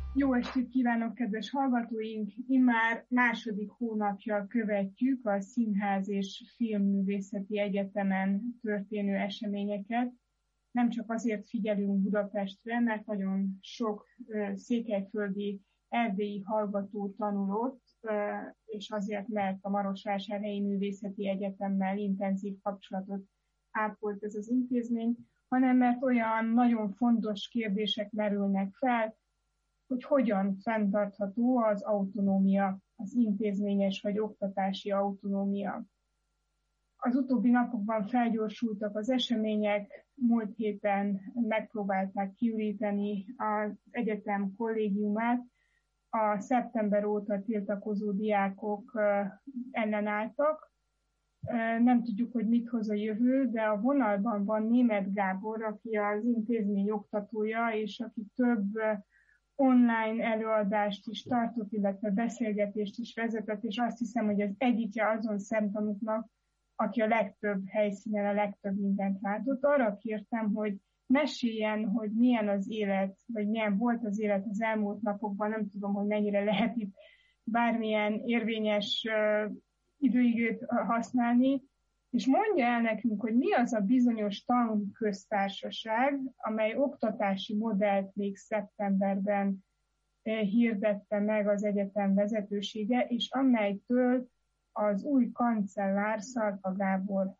Jó estét kívánok, kedves hallgatóink! Immár második hónapja követjük a Színház és Filmművészeti Egyetemen történő eseményeket. Nem csak azért figyelünk Budapestre, mert nagyon sok székelyföldi, erdélyi hallgató tanulott, és azért, mert a Marosvásárhelyi Művészeti Egyetemmel intenzív kapcsolatot ápolt ez az intézmény, hanem mert olyan nagyon fontos kérdések merülnek fel, hogy hogyan fenntartható az autonómia, az intézményes vagy oktatási autonómia. Az utóbbi napokban felgyorsultak az események, múlt héten megpróbálták kiüríteni az egyetem kollégiumát, a szeptember óta tiltakozó diákok ellenálltak. Nem tudjuk, hogy mit hoz a jövő, de a vonalban van Németh Gábor, aki az intézmény oktatója, és aki több online előadást is tartott, illetve beszélgetést is vezetett, és azt hiszem, hogy az egyike azon szemtanúknak, aki a legtöbb helyszínen a legtöbb mindent látott. Arra kértem, hogy meséljen, hogy milyen az élet, vagy milyen volt az élet az elmúlt napokban, nem tudom, hogy mennyire lehet itt bármilyen érvényes időigét használni, és mondja el nekünk, hogy mi az a bizonyos tanköztársaság, amely oktatási modellt még szeptemberben hirdette meg az egyetem vezetősége, és amelytől az új kancellár, Szarka Gábor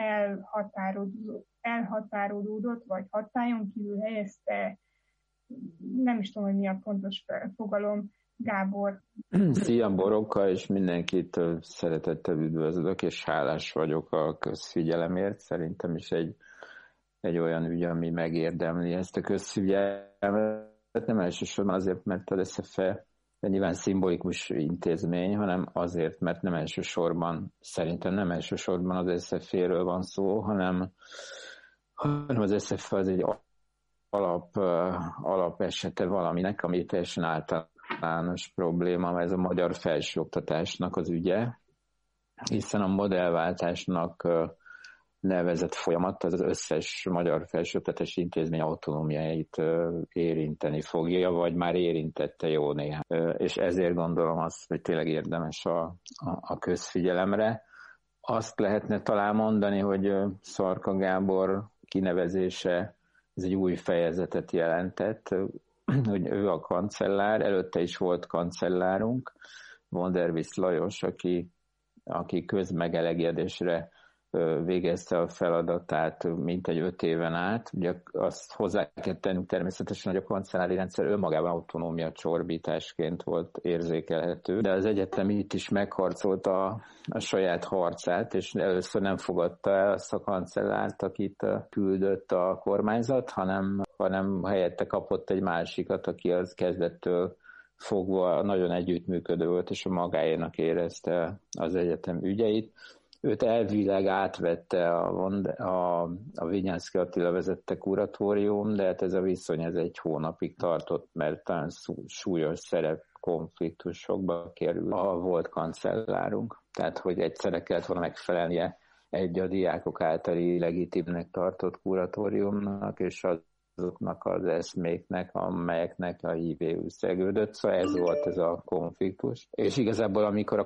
elhatárolódott, vagy hatályon kívül helyezte, nem is tudom, hogy mi a pontos fogalom. Gábor. Szia, Boronka, és mindenkit szeretettel üdvözlök, és hálás vagyok a közfigyelemért. Szerintem is egy olyan ügy, ami megérdemli ezt a közfigyelmet. Nem elsősorban azért, mert az SZFE nyilván szimbolikus intézmény, hanem azért, mert szerintem nem elsősorban az SZFE-ről van szó, hanem az SZFE az egy alap esete valaminek, ami teljesen általános probléma, ez a magyar felsőoktatásnak az ügye, hiszen a modellváltásnak nevezett folyamat az összes magyar felsőoktatási intézmény autonómiáit érinteni fogja, vagy már érintette jó néhány. És ezért gondolom azt, hogy tényleg érdemes a közfigyelemre. Azt lehetne talán mondani, hogy Szarka Gábor kinevezése ez egy új fejezetet jelentett, hogy ő a kancellár, előtte is volt kancellárunk, von der Wiss Lajos, aki közmegelegedésre végezte a feladatát mintegy 5 éven át. Ugye azt hozzá kell tennünk természetesen, hogy a kancellári rendszer önmagában autonómia csorbításként volt érzékelhető, de az egyetem itt is megharcolta a saját harcát, és először nem fogadta el azt a kancellárt, akit küldött a kormányzat, hanem helyette kapott egy másikat, aki az kezdettől fogva nagyon együttműködő volt, és a magáénak érezte az egyetem ügyeit. Őt elvileg átvette a Vinyánszky Attila vezette kuratórium, de hát ez a viszony egy hónapig tartott, mert talán súlyos szerepkonfliktusokba kerül a volt kancellárunk. Tehát, hogy egyszerre kellett volna megfelelnie egy a diákok általi legitimnek tartott kuratóriumnak, és azoknak az eszméknek, amelyeknek a hívéül szegődött. Szóval ez volt ez a konfliktus. És igazából, amikor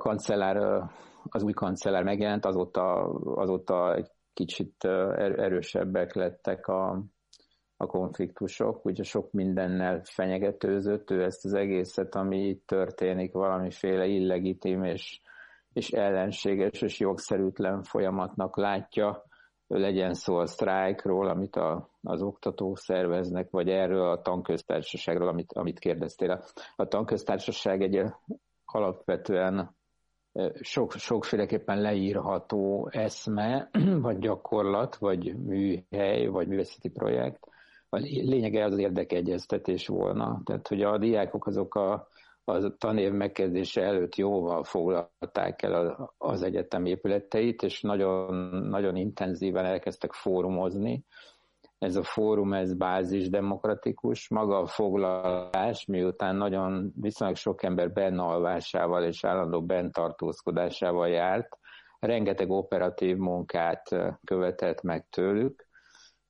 az új kancellár megjelent, azóta egy kicsit erősebbek lettek a konfliktusok. Ugye sok mindennel fenyegetőzött ő ezt az egészet, ami itt történik, valamiféle illegitim és ellenséges és jogszerűtlen folyamatnak látja. Legyen szó a sztrájkról, amit az oktatók szerveznek, vagy erről a tanköztársaságról, amit kérdeztél. A tanköztársaság egy alapvetően sokféleképpen leírható eszme, vagy gyakorlat, vagy műhely, vagy művészeti projekt. A lényege az érdekegyeztetés volna. Tehát, hogy a diákok azok a tanév megkezdése előtt jóval foglalták el az egyetem épületeit, és nagyon, nagyon intenzíven elkezdtek fórumozni. Ez a fórum, ez bázisdemokratikus, maga a foglalás, miután nagyon viszonylag sok ember bennalvásával és állandó benntartózkodásával járt, rengeteg operatív munkát követett meg tőlük,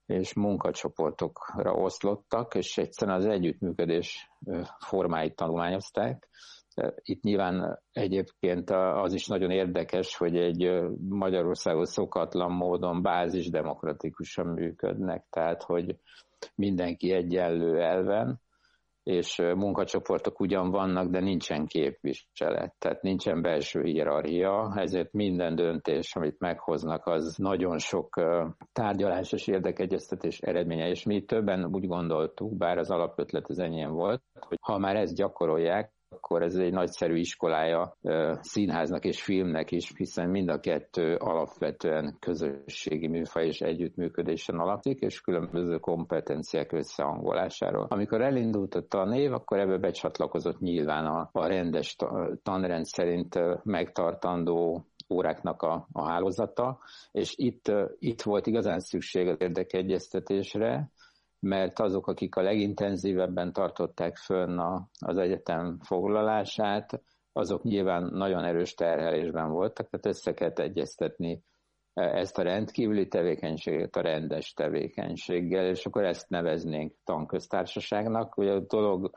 és munkacsoportokra oszlottak, és egyszerűen az együttműködés formáit tanulmányozták. Itt nyilván egyébként az is nagyon érdekes, hogy egy Magyarországon szokatlan módon bázisdemokratikusan működnek, tehát hogy mindenki egyenlő elven, és munkacsoportok ugyan vannak, de nincsen képviselet, tehát nincsen belső hierarchia, ezért minden döntés, amit meghoznak, az nagyon sok tárgyalás és érdekegyeztetés eredménye, és mi többen úgy gondoltuk, bár az alapötlet az enyém volt, hogy ha már ezt gyakorolják, akkor ez egy nagyszerű iskolája színháznak és filmnek is, hiszen mind a kettő alapvetően közösségi műfaj és együttműködésen alapszik, és különböző kompetenciák összehangolásáról. Amikor elindult a tanév, akkor ebbe becsatlakozott nyilván a rendes tanrend szerint megtartandó óráknak a hálózata, és itt volt igazán szükség az érdekegyeztetésre, mert azok, akik a legintenzívebben tartották fönn az egyetem foglalását, azok nyilván nagyon erős terhelésben voltak, tehát össze kellett egyeztetni ezt a rendkívüli tevékenységet a rendes tevékenységgel, és akkor ezt neveznénk tanköztársaságnak. Ugye a dolog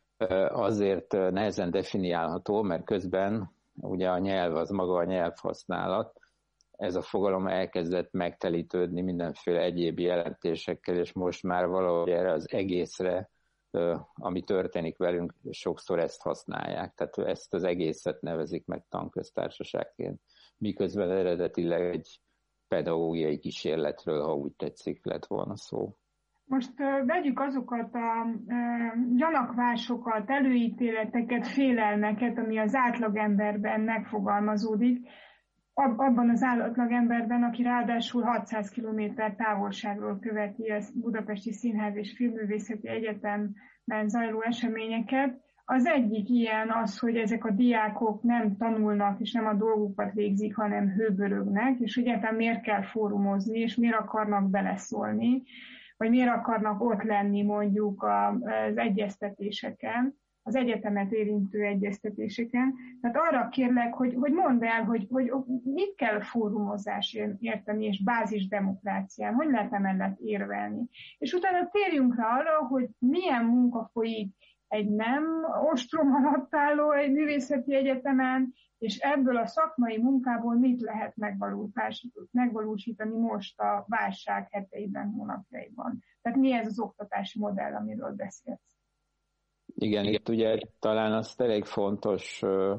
azért nehezen definiálható, mert közben ugye a nyelv az maga a nyelvhasználat, ez a fogalom elkezdett megtelítődni mindenféle egyéb jelentésekkel, és most már valahogy erre az egészre, ami történik velünk, sokszor ezt használják. Tehát ezt az egészet nevezik meg tanköztársaságként. Miközben eredetileg egy pedagógiai kísérletről, ha úgy tetszik, lett volna szó. Most vegyük azokat a gyanakvásokat, előítéleteket, félelmeket, ami az átlagemberben megfogalmazódik, abban az átlagemberben, aki ráadásul 600 kilométer távolságról követi a Budapesti Színház és Filmművészeti Egyetemben zajló eseményeket. Az egyik ilyen az, hogy ezek a diákok nem tanulnak, és nem a dolgukat végzik, hanem hőbörögnek, és egyáltalán miért kell fórumozni, és miért akarnak beleszólni, vagy miért akarnak ott lenni mondjuk az egyeztetéseken, az egyetemet érintő egyeztetéseken. Tehát arra kérlek, hogy mondd el, hogy mit kell fórumozás érteni, és bázisdemokrácián, hogy lehet emellett érvelni. És utána térjünk rá arra, hogy milyen munka folyik egy nem ostrom alatt álló egy művészeti egyetemen, és ebből a szakmai munkából mit lehet megvalósítani most a válság heteiben, hónapjaiban. Tehát mi ez az oktatási modell, amiről beszélsz? Igen, itt ugye talán azt elég fontos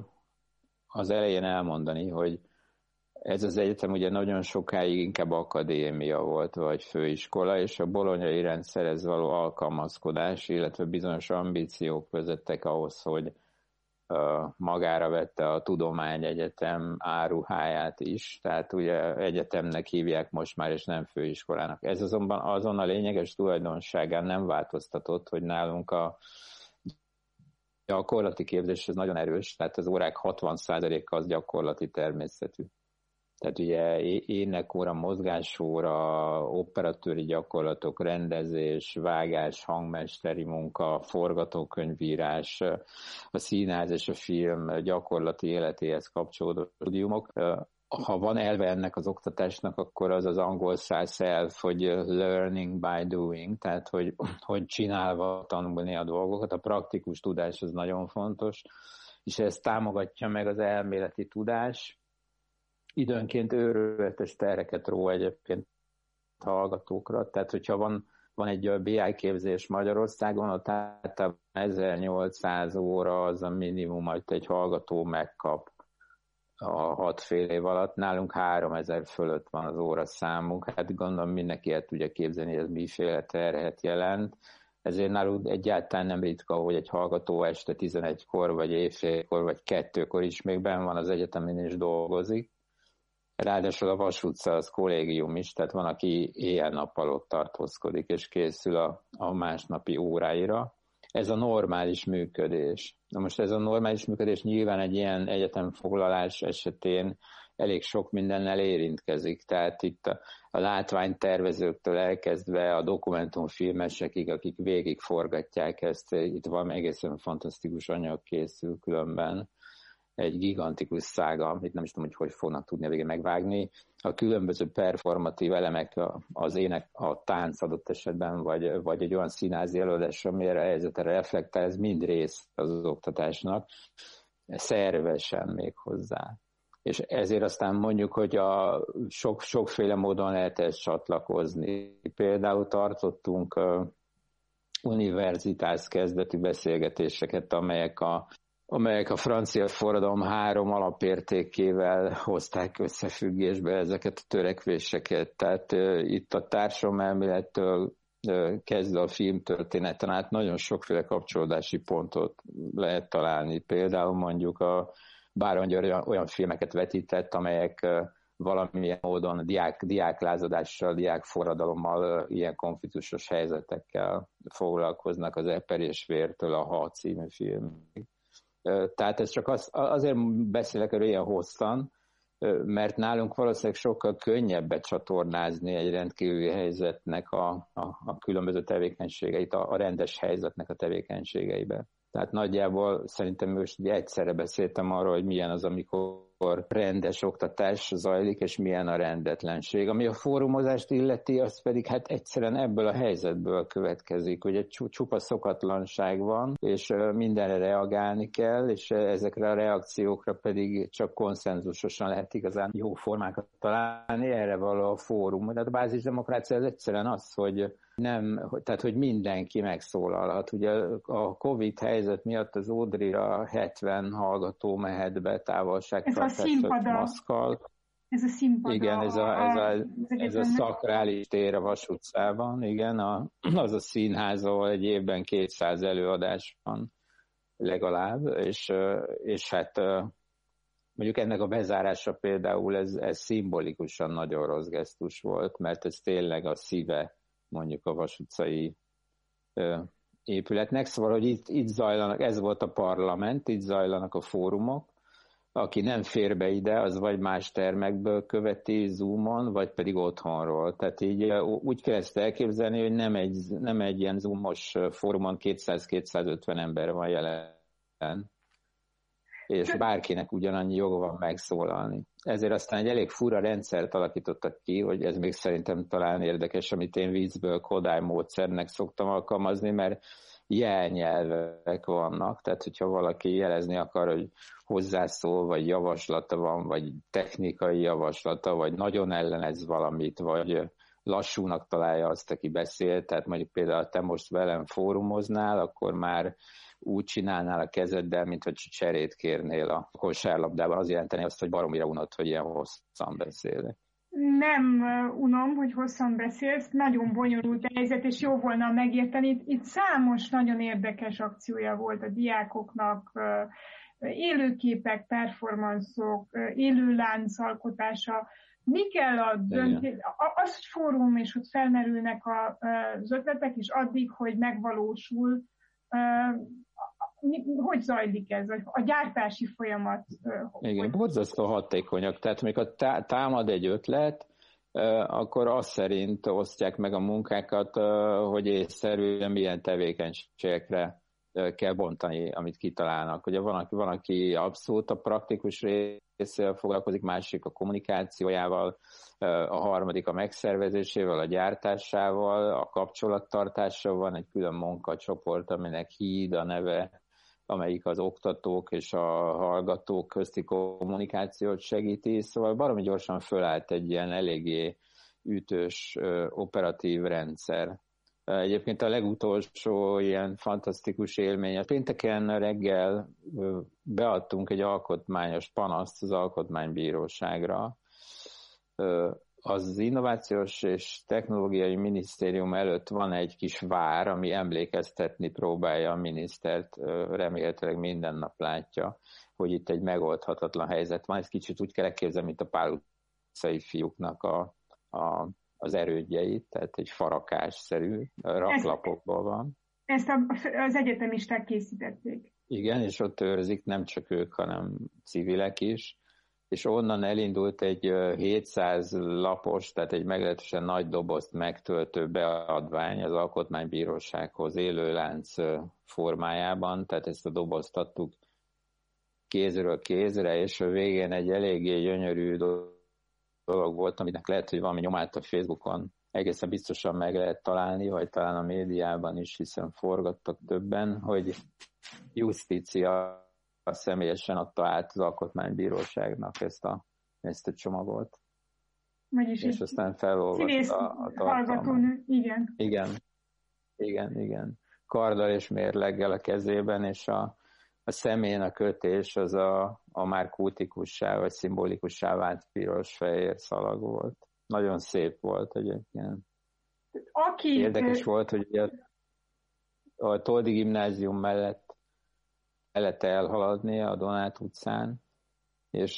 az elején elmondani, hogy ez az egyetem ugye nagyon sokáig inkább akadémia volt, vagy főiskola, és a bolonyai rendszerhez való alkalmazkodás, illetve bizonyos ambíciók vezettek ahhoz, hogy magára vette a tudományegyetem áruháját is, tehát ugye egyetemnek hívják most már, és nem főiskolának. Ez azon a lényeges tulajdonságán nem változtatott, hogy nálunk a gyakorlati képzés ez nagyon erős, tehát az órák 60%-a az gyakorlati természetű. Tehát ugye énekóra, mozgásóra, operatőri gyakorlatok, rendezés, vágás, hangmesteri munka, forgatókönyvírás, a színház és a film gyakorlati életéhez kapcsolódó stúdiumok. Ha van elve ennek az oktatásnak, akkor az az angol self, hogy learning by doing, tehát hogy csinálva tanulni a dolgokat. A praktikus tudás az nagyon fontos, és ezt támogatja meg az elméleti tudás. Időnként őrületes terheket ró egyébként hallgatókra, tehát hogyha van egy BI képzés Magyarországon, ott általában 1800 óra az a minimum, amit egy hallgató megkap a 6 fél év alatt. Nálunk 3000 fölött van az óraszámunk, hát gondolom mindenki el tudja képzelni, hogy ez miféle terhet jelent. Ezért nálunk egyáltalán nem ritka, hogy egy hallgató este 11-kor, vagy éjfélkor, vagy 2-kor is még benn van az egyetemen és dolgozik. Ráadásul a Vas utca az kollégium is, tehát van, aki éjjel-nappal ott tartózkodik, és készül a másnapi óráira. Ez a normális működés. Na most ez a normális működés nyilván egy ilyen egyetemfoglalás esetén elég sok mindennel érintkezik. Tehát itt a látványtervezőktől elkezdve a dokumentumfilmesekig, akik végigforgatják ezt, itt valami egészen fantasztikus anyag készül különben. egy gigantikus szága, amit nem is tudom, hogy fognak tudni a végén megvágni. A különböző performatív elemek, az ének, a tánc adott esetben, vagy egy olyan színházi előadás, amire a helyzetre reflektál, ez mind rész az oktatásnak, szervesen még hozzá. És ezért aztán mondjuk, hogy sokféle módon lehet ezt csatlakozni. Például tartottunk univerzitás kezdetű beszélgetéseket, amelyek a francia forradalom 3 alapértékével hozták összefüggésbe ezeket a törekvéseket. Tehát itt a társadalomelmélettől kezdve a filmtörténeten át nagyon sokféle kapcsolódási pontot lehet találni. Például mondjuk a Báron György olyan filmeket vetített, amelyek valamilyen módon diáklázadással, diákforradalommal, ilyen konfliktusos helyzetekkel foglalkoznak, az Eper és vértől a Ha című filmig. Tehát ez csak azért beszélek erről ilyen hosszan, mert nálunk valószínűleg sokkal könnyebb becsatornázni egy rendkívüli helyzetnek a különböző tevékenységeit, a rendes helyzetnek a tevékenységeibe. Tehát nagyjából szerintem most egyszerre beszéltem arról, hogy milyen az, amikor rendes oktatás zajlik, és milyen a rendetlenség. Ami a fórumozást illeti, az pedig hát egyszerűen ebből a helyzetből következik, hogy egy csupa szokatlanság van, és mindenre reagálni kell, és ezekre a reakciókra pedig csak konszenzusosan lehet igazán jó formákat találni, erre való a fórum. De a bázisdemokrácia az egyszerűen az, hogy mindenki megszólalhat. Ugye a Covid helyzet miatt az Ódrira 70 hallgató mehet be távolságtartás maszkkal. Ez a színpad. Igen, ez a szakrális tér a Vas utcában, igen, az a színház, ahol egy évben 200 előadás van legalább, és hát mondjuk ennek a bezárása például ez szimbolikusan nagyon rossz gesztus volt, mert ez tényleg a szíve mondjuk a Vas utcai épületnek, szóval, hogy itt zajlanak, ez volt a parlament, itt zajlanak a fórumok, aki nem fér be ide, az vagy más termekből követi Zoomon, vagy pedig otthonról. Tehát így úgy kell ezt elképzelni, hogy nem egy ilyen Zoomos fórumon 200-250 ember van jelen, és bárkinek ugyanannyi joga van megszólalni. Ezért aztán egy elég fura rendszert alakítottak ki, hogy ez még szerintem talán érdekes, amit én viccből Kodály módszernek szoktam alkalmazni, mert jelnyelvek vannak, tehát hogyha valaki jelezni akar, hogy hozzászól, vagy javaslata van, vagy technikai javaslata, vagy nagyon ellenez valamit, vagy lassúnak találja azt, aki beszél, tehát mondjuk például te most velem fórumoznál, akkor már úgy csinálnál a kezeddel, mint hogy cserét kérnél a kosárlabdában, az jelenteni azt, hogy baromira unod, hogy ilyen hosszan beszélek. Nem unom, hogy hosszan beszélsz, nagyon bonyolult a helyzet, és jó volna megérteni. Itt számos nagyon érdekes akciója volt a diákoknak, élőképek, performanszok, élő láncalkotása. Mi kell a döntés? Az, hogy fórum, és hogy felmerülnek az ötletek, és addig, hogy megvalósul, hogy zajlik ez? A gyártási folyamat? Igen, borzasztó hatékonyak. Tehát amikor támad egy ötlet, akkor azt szerint osztják meg a munkákat, hogy észszerűen milyen tevékenységekre kell bontani, amit kitalálnak. Ugye van, aki abszolút a praktikus részével foglalkozik, másik a kommunikációjával, a harmadik a megszervezésével, a gyártásával, a kapcsolattartással. Van egy külön munkacsoport, aminek Híd a neve, amelyik az oktatók és a hallgatók közti kommunikációt segíti, szóval baromi gyorsan fölállt egy ilyen eléggé ütős operatív rendszer. Egyébként a legutolsó ilyen fantasztikus élmény, a pénteken reggel beadtunk egy alkotmányos panaszt az Alkotmánybíróságra. Az Innovációs és Technológiai Minisztérium előtt van egy kis vár, ami emlékeztetni próbálja a minisztert, remélhetőleg minden nap látja, hogy itt egy megoldhatatlan helyzet van. Ez kicsit úgy kell elképzelni, mint a Pál utcai fiúknak az erődjeit, tehát egy farakásszerű raklapokból van. Ezt az egyetemisták készítették. Igen, és ott őrzik nem csak ők, hanem civilek is. És onnan elindult egy 700 lapos, tehát egy meglehetősen nagy dobozt megtöltő beadvány az Alkotmánybírósághoz élőlánc formájában, tehát ezt a dobozt adtuk kézről kézre, és a végén egy eléggé gyönyörű dolog volt, aminek lehet, hogy valami nyomát a Facebookon egészen biztosan meg lehet találni, vagy talán a médiában is, hiszen forgattak többen, hogy Justícia személyesen adta át az Alkotmánybíróságnak ezt a csomagot. És aztán felolvasta a tartalmat. Igen. Karddal és mérleggel a kezében, és a szemén a kötés az a már kultikussá vagy szimbolikussá vált piros-fehér szalag volt. Nagyon szép volt egyébként. Érdekes volt, hogy a Toldi gimnázium mellett elhaladni a Donát utcán, és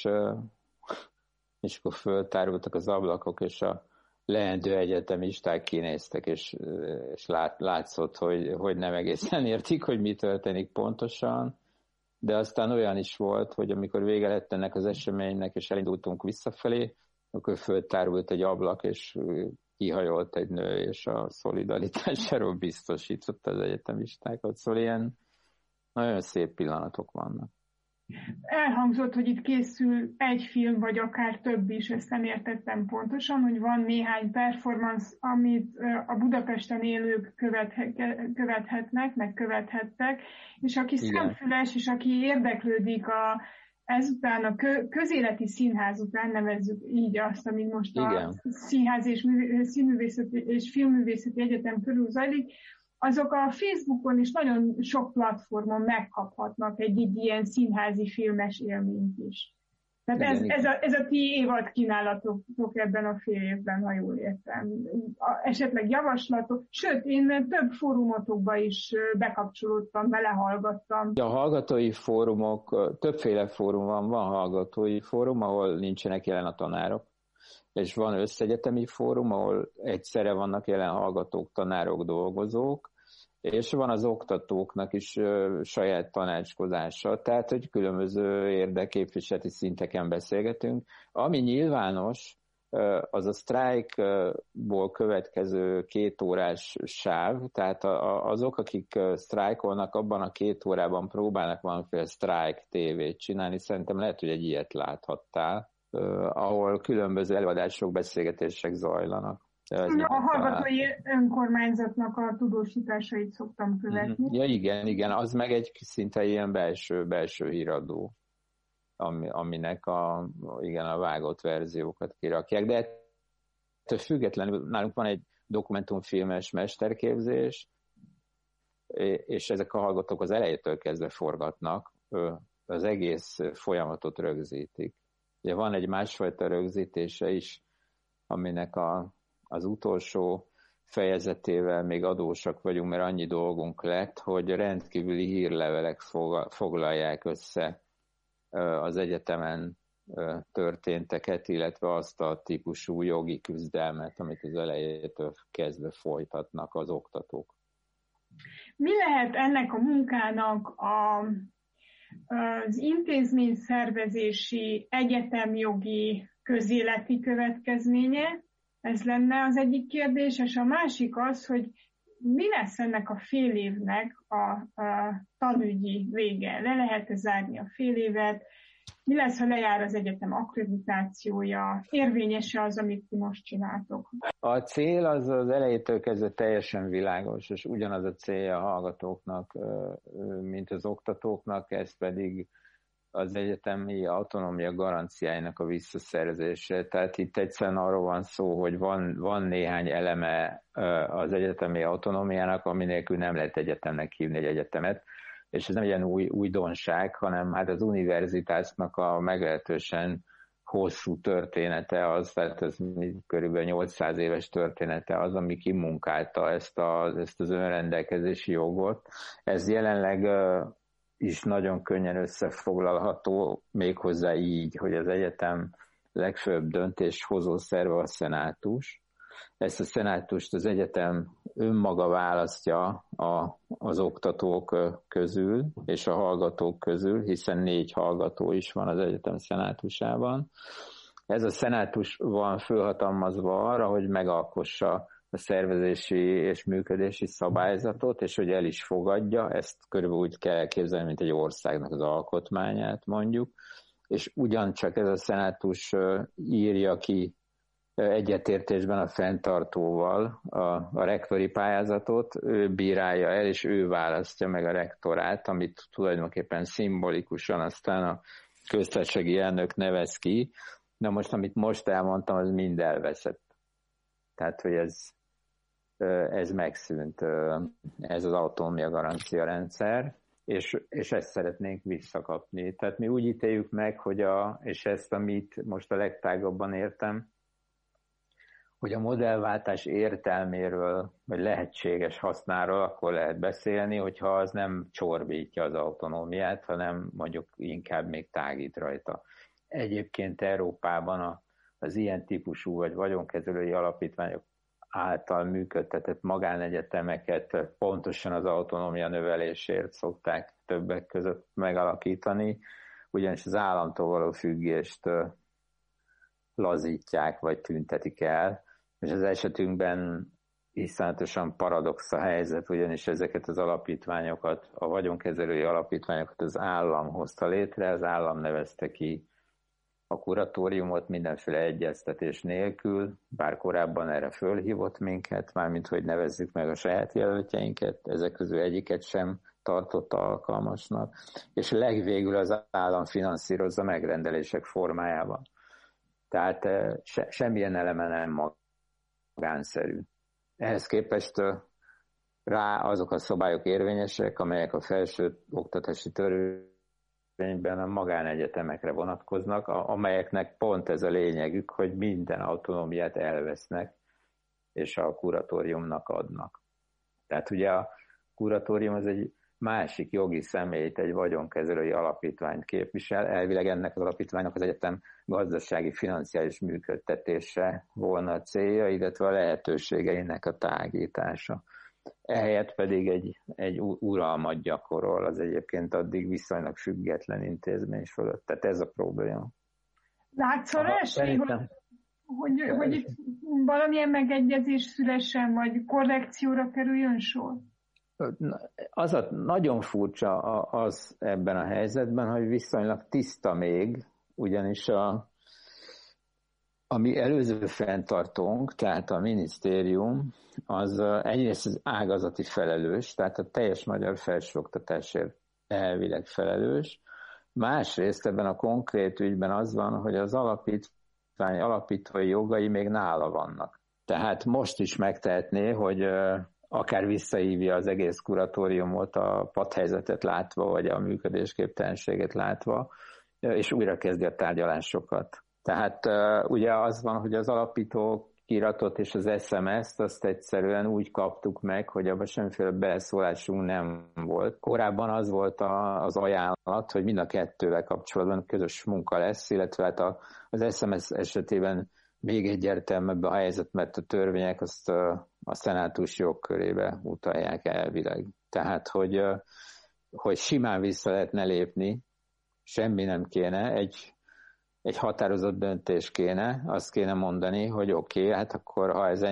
akkor föltárultak az ablakok, és a leendő egyetemisták kinéztek, és látszott, hogy nem egészen értik, hogy mi történik pontosan, de aztán olyan is volt, hogy amikor vége lett ennek az eseménynek, és elindultunk visszafelé, akkor föltárult egy ablak, és kihajolt egy nő, és a szolidaritásáról biztosította az egyetemistákat. Szóval ilyen nagyon szép pillanatok vannak. Elhangzott, hogy itt készül egy film, vagy akár több is, ezt nem értettem pontosan, hogy van néhány performance, amit a Budapesten élők követhetnek, meg követhettek, és aki szemfüles, és aki érdeklődik ezután a közéleti színház után, nevezzük így azt, amit most a Színház és Színművészeti és Filmművészeti Egyetem körül zajlik, azok a Facebookon is nagyon sok platformon megkaphatnak egy ilyen színházi filmes élményt is. Tehát ez a ti évad kínálatok ebben a fél évben, ha jól értem. Esetleg javaslatok, sőt, én több fórumotokba is bekapcsolódtam, belehallgattam. A hallgatói fórumok, többféle fórum van hallgatói fórum, ahol nincsenek jelen a tanárok, és van összegyetemi fórum, ahol egyszerre vannak jelen hallgatók, tanárok, dolgozók, és van az oktatóknak is saját tanácskozása, tehát hogy különböző érdekképviseleti szinteken beszélgetünk. Ami nyilvános, az a sztrájkból következő 2 órás sáv, tehát azok, akik sztrájkolnak, abban a 2 órában próbálnak valamiféle sztrájk tévét csinálni, szerintem lehet, hogy egy ilyet láthattál, ahol különböző előadások, beszélgetések zajlanak. A hallgatói önkormányzatnak a tudósításait szoktam követni. Ja, igen, az meg egy szinte ilyen belső híradó, aminek a vágott verziókat kirakják. De ettől függetlenül nálunk van egy dokumentumfilmes mesterképzés, és ezek a hallgatók az elejétől kezdve forgatnak, az egész folyamatot rögzítik. Ugye van egy másfajta rögzítése is, aminek az utolsó fejezetével még adósak vagyunk, mert annyi dolgunk lett, hogy rendkívüli hírlevelek foglalják össze az egyetemen történteket, illetve azt a típusú jogi küzdelmet, amit az elejétől kezdve folytatnak az oktatók. Mi lehet ennek a munkának az intézményszervezési, egyetemjogi, közéleti következménye? Ez lenne az egyik kérdés, és a másik az, hogy mi lesz ennek a fél évnek a tanügyi vége? Le lehet zárni a fél évet? Mi lesz, ha lejár az egyetem akkreditációja? Érvényes-e az, amit ti most csináltok? A cél az elejétől kezdve teljesen világos, és ugyanaz a célja a hallgatóknak, mint az oktatóknak, ez pedig az egyetemi autonómia garanciájának a visszaszerzése. Tehát itt egyszerűen arról van szó, hogy van néhány eleme az egyetemi autonómiának, ami nélkül nem lehet egyetemnek hívni egy egyetemet, és ez nem ilyen újdonság, hanem hát az univerzitásnak a meglehetősen hosszú története az, tehát ez körülbelül 800 éves története az, ami kimunkálta ezt az önrendelkezési jogot. Ez jelenleg is nagyon könnyen összefoglalható, méghozzá így, hogy az egyetem legfőbb döntéshozó szerve a szenátus. Ezt a szenátust az egyetem önmaga választja az oktatók közül és a hallgatók közül, hiszen 4 hallgató is van az egyetem szenátusában. Ez a szenátus van fölhatalmazva arra, hogy megalkossa a szervezési és működési szabályzatot, és hogy el is fogadja, ezt körülbelül úgy kell elképzelni, mint egy országnak az alkotmányát mondjuk, és ugyancsak ez a szenátus írja ki egyetértésben a fenntartóval a rektori pályázatot, ő bírálja el, és ő választja meg a rektorát, amit tulajdonképpen szimbolikusan aztán a köztársasági elnök nevez ki. Na most, amit most elmondtam, az mind elveszett. Tehát, hogy ez megszűnt, ez az autonómia garancia rendszer, és ezt szeretnénk visszakapni. Tehát mi úgy ítéljük meg, hogy és ezt, amit most a legtágabban értem, hogy a modellváltás értelméről, vagy lehetséges hasznáról akkor lehet beszélni, hogyha az nem csorbítja az autonómiát, hanem mondjuk inkább még tágít rajta. Egyébként Európában az ilyen típusú vagy vagyonkezelői alapítványok által működtetett magánegyetemeket pontosan az autonómia növelésért szokták többek között megalakítani, ugyanis az államtól való függést lazítják vagy tüntetik el, és az esetünkben iszonyatosan paradox a helyzet, ugyanis ezeket az alapítványokat, a vagyonkezelői alapítványokat az állam hozta létre, az állam nevezte ki a kuratóriumot mindenféle egyeztetés nélkül, bár korábban erre fölhívott minket, mármint hogy nevezzük meg a saját jelöltjeinket, ezek közül egyiket sem tartotta alkalmasnak, és legvégül az állam finanszírozza megrendelések formájában. Tehát semmilyen eleme nem magánszerű. Ehhez képest rá azok a szabályok érvényesek, amelyek a felső oktatási törvényben a magánegyetemekre vonatkoznak, amelyeknek pont ez a lényegük, hogy minden autonómiát elvesznek, és a kuratóriumnak adnak. Tehát ugye a kuratórium az egy másik jogi személyt, egy vagyonkezelői alapítványt képvisel, elvileg ennek az alapítványnak az egyetem gazdasági, financiális működtetése volna a célja, illetve a lehetőségeinek a tágítása. Ehelyett pedig egy uralmat gyakorol az egyébként addig viszonylag független intézmény fölött. Tehát ez a probléma. Látszol esély, hogy itt valamilyen megegyezés szülessen, vagy korrekcióra kerüljön sor? Nagyon furcsa az ebben a helyzetben, hogy viszonylag tiszta még, ugyanis a mi előző fenntartónk, tehát a minisztérium, az egyrészt az ágazati felelős, tehát a teljes magyar felsőoktatásért elvileg felelős, másrészt ebben a konkrét ügyben az van, hogy az alapítvány alapítói jogai még nála vannak. Tehát most is megtehetné, hogy akár visszahívja az egész kuratóriumot a padhelyzetet látva, vagy a működésképtelenséget látva, és újra kezdi a tárgyalásokat. Tehát ugye az van, hogy az alapító kiratot és az SMS-t azt egyszerűen úgy kaptuk meg, hogy abban semmiféle beleszólásunk nem volt. Korábban az volt az ajánlat, hogy mind a kettővel kapcsolatban közös munka lesz, illetve hát az SMS esetében még egyértelműbb a helyzet, mert a törvények azt a szenátus jogkörébe utalják elvileg. Tehát, hogy simán vissza lehetne lépni, semmi nem kéne, egy határozott döntés kéne, azt kéne mondani, hogy oké, hát akkor ha ez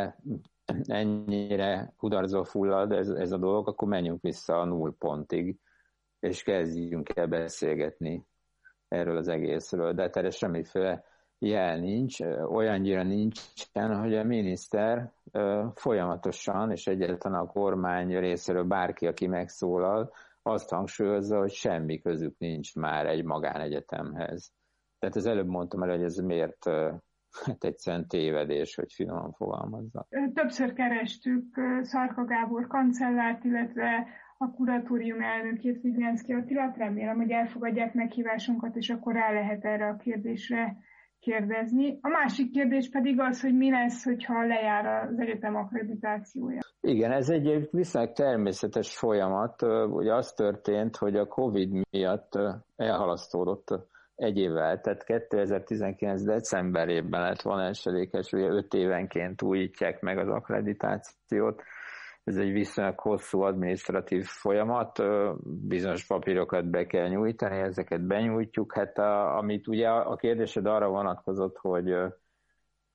ennyire kudarcba fullad ez a dolog, akkor menjünk vissza a nullpontig, és kezdjünk el beszélgetni erről az egészről. De erre semmiféle jel nincs, olyannyira nincsen, hogy a miniszter folyamatosan, és egyáltalán a kormány részéről bárki, aki megszólal, azt hangsúlyozza, hogy semmi közük nincs már egy magánegyetemhez. Tehát az előbb mondtam el, hogy ez miért egyszerűen tévedés, hogy finoman fogalmazzak. Többször kerestük Szarka Gábor kancellárt, illetve a kuratórium elnökét, Vignyánszky Attilát. Remélem, hogy elfogadják meghívásunkat, és akkor rá lehet erre a kérdésre kérdezni. A másik kérdés pedig az, hogy mi lesz, hogyha lejár az egyetem akkreditációja. Igen, ez egy viszonylag természetes folyamat. Ugye az történt, hogy a Covid miatt elhalasztódott egy évvel, tehát 2019. decemberében lett volna esedékes, ugye 5 évenként újítják meg az akkreditációt. Ez egy viszonylag hosszú adminisztratív folyamat, bizonyos papírokat be kell nyújtani, ezeket benyújtjuk. Hát amit ugye a kérdésed arra vonatkozott,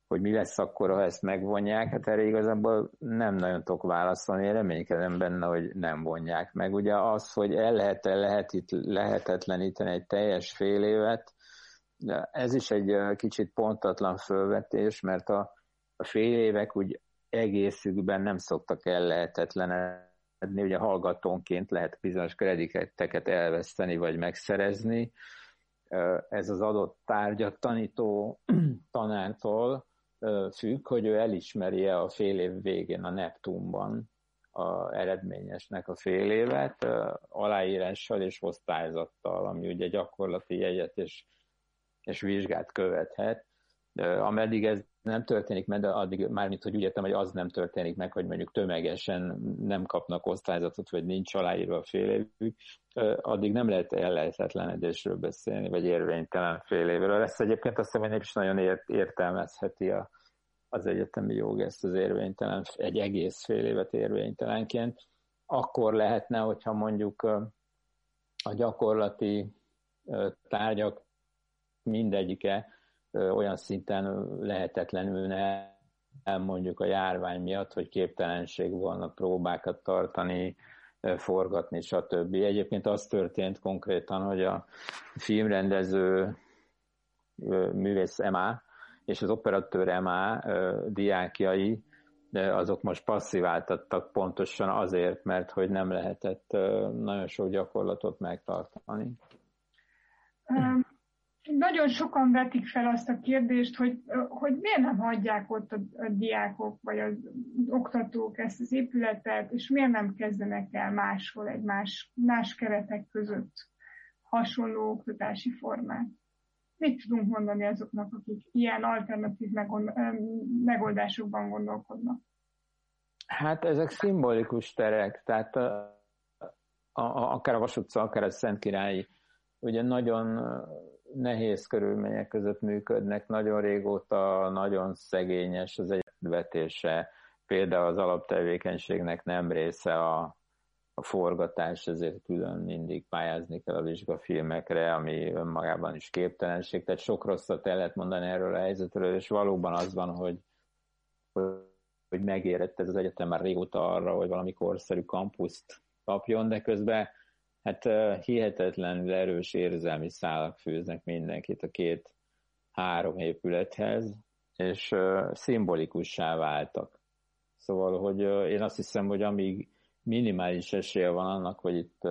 hogy mi lesz akkor, ha ezt megvonják, hát erre igazából nem nagyon tudok válaszolni, én reménykedem benne, hogy nem vonják meg. Ugye az, hogy lehetetleníteni egy teljes fél évet, de ez is egy kicsit pontatlan fölvetés, mert a fél évek úgy egészükben nem szoktak ellehetetlenedni, ugye hallgatónként lehet bizonyos krediteket elveszteni vagy megszerezni. Ez az adott tárgyat tanító tanártól függ, hogy ő elismeri-e a fél év végén a Neptunban a eredményesnek a fél évet aláírással és osztályzattal, ami ugye gyakorlati jegyet és vizsgát követhet. Ameddig ez nem történik meg, de addig mármint, hogy úgy értem, hogy az nem történik meg, hogy mondjuk tömegesen nem kapnak osztályzatot, vagy nincs aláírva a fél évük, addig nem lehet ellehetetlenedésről beszélni, vagy érvénytelen fél évről. Ezt egyébként azt hiszem, hogy is nagyon értelmezheti az egyetemi jog ezt az érvénytelen, egy egész fél évet érvénytelenként. Akkor lehetne, hogyha mondjuk a gyakorlati tárgyak mindegyike olyan szinten lehetetlenülne mondjuk a járvány miatt, hogy képtelenség volna próbákat tartani, forgatni, stb. Egyébként az történt konkrétan, hogy a filmrendező művész MA és az operatőr MA diákjai, de azok most passziváltattak pontosan azért, mert hogy nem lehetett nagyon sok gyakorlatot megtartani. Nagyon sokan vetik fel azt a kérdést, hogy miért nem hagyják ott a diákok vagy az oktatók ezt az épületet, és miért nem kezdenek el máshol egy más keretek között hasonló oktatási formát. Mit tudunk mondani azoknak, akik ilyen alternatív megoldásokban gondolkodnak? Hát ezek szimbolikus terek, tehát akár a Vasút utca, akár a Szentkirályi, ugye nagyon nehéz körülmények között működnek, nagyon régóta nagyon szegényes az egyetvetése, például az alaptevékenységnek nem része a forgatás, ezért külön mindig pályázni kell a vizsgafilmekre, ami önmagában is képtelenség, tehát sok rosszat el lehet mondani erről a helyzetről, és valóban az van, hogy megérett ez az egyetem már régóta arra, hogy valami korszerű kampuszt kapjon, de közben hát hihetetlenül erős érzelmi szálak fűznek mindenkit a 2-3 épülethez, és szimbolikussá váltak. Szóval, hogy én azt hiszem, hogy amíg minimális esélye van annak, hogy itt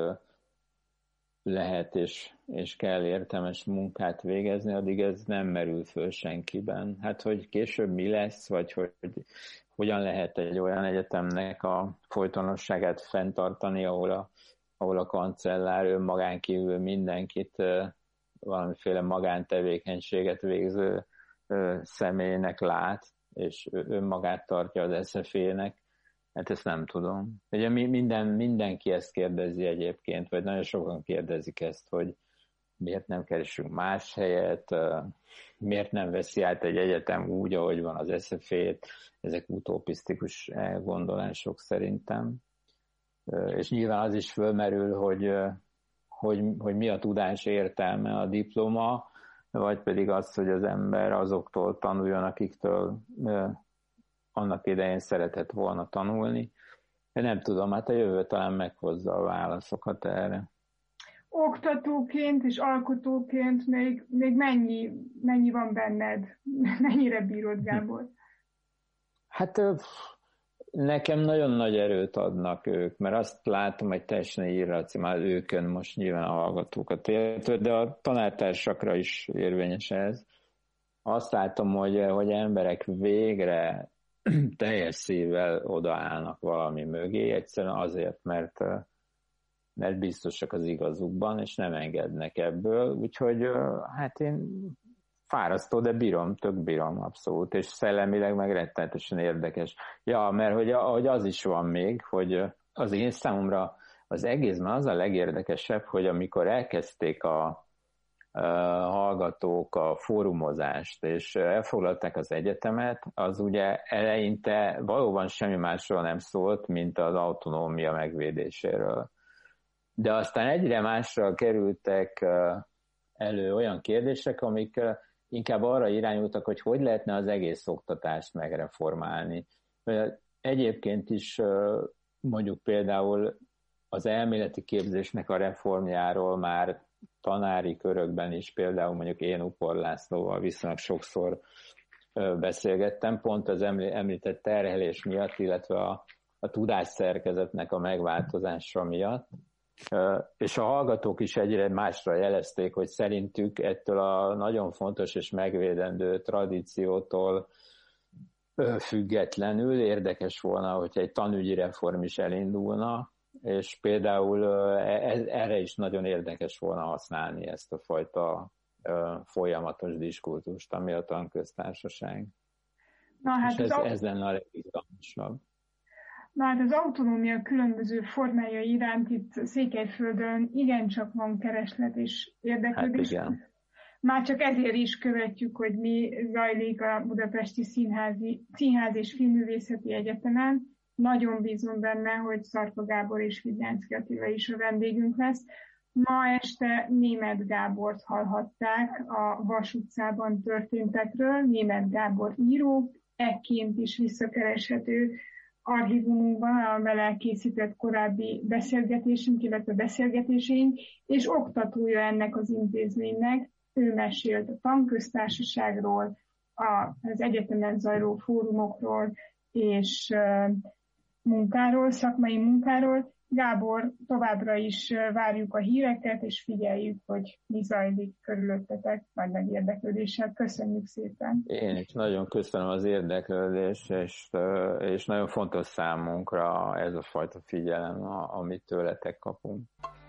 lehet és kell értelmes munkát végezni, addig ez nem merül föl senkiben. Hát, hogy később mi lesz, vagy hogy hogyan lehet egy olyan egyetemnek a folytonosságát fenntartani, ahol a kancellár önmagán kívül mindenkit valamiféle magántevékenységet végző személynek lát, és önmagát tartja az SZF-ének. Hát ezt nem tudom. Ugye mindenki ezt kérdezi egyébként, vagy nagyon sokan kérdezik ezt, hogy miért nem keresünk más helyet, miért nem veszi át egy egyetem úgy, ahogy van az SZF-ét. Ezek utopisztikus elgondolások szerintem. És nyilván az is fölmerül, hogy mi a tudás értelme, a diploma, vagy pedig az, hogy az ember azoktól tanuljon, akiktől annak idején szeretett volna tanulni. De nem tudom, hát a jövő talán meghozza a válaszokat erre. Oktatóként és alkotóként még mennyi van benned? Mennyire bírod, Gábor? Hát nekem nagyon nagy erőt adnak ők, mert azt látom, hogy teljesen irracionál őkön most nyilván a hallgatókat értve, de a tanártársakra is érvényes ez. Azt látom, hogy emberek végre teljes szívvel odaállnak valami mögé, egyszerűen azért, mert biztosak az igazukban, és nem engednek ebből. Úgyhogy hát én fárasztó, de tök bírom abszolút, és szellemileg meg rettenetesen érdekes. Ja, mert hogy az is van még, hogy az én számomra az egészben az a legérdekesebb, hogy amikor elkezdték a hallgatók a fórumozást, és elfoglalták az egyetemet, az ugye eleinte valóban semmi másról nem szólt, mint az autonómia megvédéséről. De aztán egyre másra kerültek elő olyan kérdések, amik inkább arra irányultak, hogy lehetne az egész oktatást megreformálni. Egyébként is mondjuk például az elméleti képzésnek a reformjáról már tanári körökben is, például mondjuk én Upor Lászlóval viszonylag sokszor beszélgettem, pont az említett terhelés miatt, illetve a tudásszerkezetnek a megváltozása miatt. És a hallgatók is egyre másra jelezték, hogy szerintük ettől a nagyon fontos és megvédendő tradíciótól függetlenül érdekes volna, hogyha egy tanügyi reform is elindulna, és például erre is nagyon érdekes volna használni ezt a fajta folyamatos diskurzust, ami a tanköztársaság. És ez lenne a legizgalmasabb. Na hát az autonómia különböző formája iránt itt Székelyföldön igencsak van kereslet és érdeklődés. Hát igen. Már csak ezért is követjük, hogy mi zajlik a Budapesti Színház és Filmművészeti Egyetemen. Nagyon bízom benne, hogy Szarka Gábor és Vidnyánszky Attila is a vendégünk lesz. Ma este Németh Gábort hallhatták a Vas utcában történtekről. Németh Gábor író, ekként is visszakereshető archívumunkban a vele készített korábbi beszélgetésünk, illetve beszélgetéseink, és oktatója ennek az intézménynek. Ő mesélt a tanköztársaságról, az egyetemen zajló fórumokról és munkáról, szakmai munkáról. Gábor, továbbra is várjuk a híreket, és figyeljük, hogy mi zajlik körülöttetek nagy megérdeklődéssel. Köszönjük szépen! Én is nagyon köszönöm az érdeklődést, és nagyon fontos számunkra ez a fajta figyelem, amit tőletek kapunk.